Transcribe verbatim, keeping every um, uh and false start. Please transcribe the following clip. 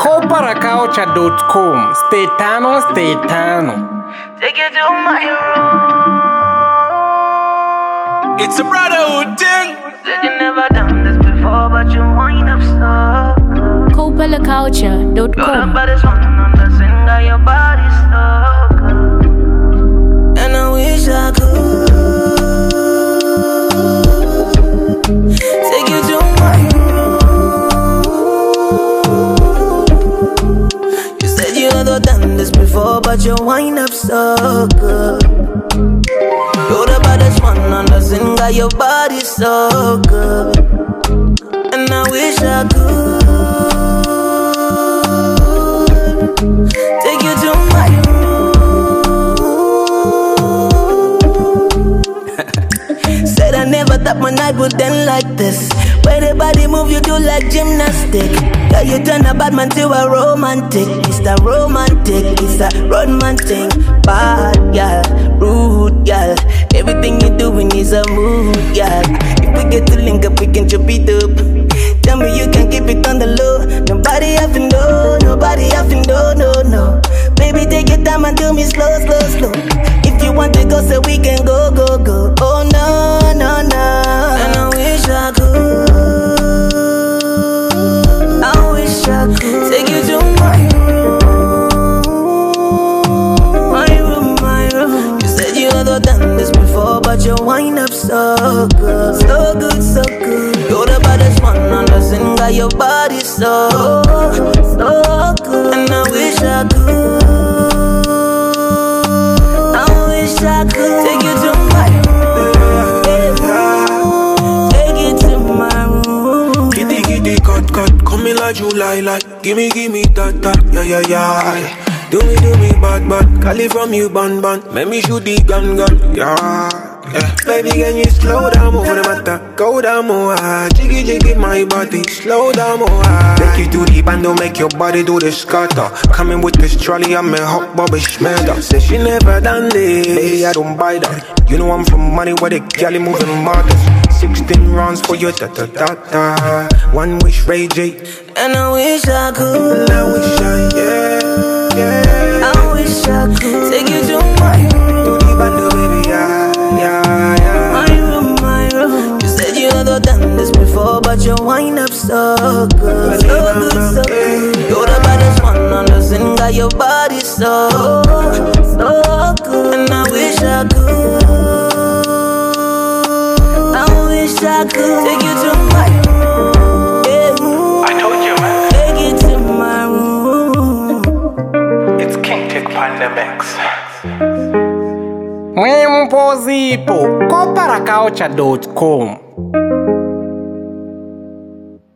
Kopara Culture dot com. Stay tano, stay tano. Take it to my room. It's a brotherhood thing. Said you never done this before, but you wind up so good. Kopara Culture dot You're the com. baddest one on the singer, your body's so good. And I wish I could take you to my room. You said you never done this before, but you wind up so good. You're the baddest one on the singer, your body's so good. And I wish I could take you to my room. Said I never thought my night would end like this. When the body move, you do like gymnastic. Yeah, you turn a bad man to a romantic. It's the romantic, it's a romantic. Bad, yeah, rude, yeah. Everything you're doing is a mood, yeah. If we get to link up, we can chop it up. Tell me you can keep it on the low. Nobody having no, nobody having no, no, no. Baby, take your time and do me slow, slow, slow. If you want to go, so we can go, go, go. Oh no, no, no. And I wish I could. I wish I could take you to my room. My room, my room. You said you never done this before, but you wind up so good. So good, so good. You're the baddest one on the singer, your body's so good, so good. And I wish I could. I wish I could take you to my room. Take you to my room. Kitty, kitty, cut, cut. Come in like July, like. Gimme, gimme, that, that. Yeah, yeah, yeah. Do me, do me, bad, bad. Call it from you, ban, ban. Make me shoot the gun, gun. Yeah. Yeah. Baby, can you slow down over the matter? Go down more, jiggy jiggy my body. Slow down more. Take you to the band, don't make your body do the scatter. Coming with this trolley, I'm a hot Bobby Schmelter. Say she never done this, baby, I don't buy that. You know I'm from money where the galley moving markets. Sixteen rounds for your da da da da. One wish, Ray J. And I wish I could. And I wish I, yeah, yeah. I wish I could take you to my room. To the band, baby, yeah. Yeah, yeah. My room, my room. You said you never done this before, but you wind up so good, so good, so good. You're the baddest one on the singer, your body's so good, so good. And I wish I could, I wish I could take you to my room. Yeah. I told you, man. Take you to my room. It's King Tick Pandemics. Mwempozipo. Kopara Culture dot com.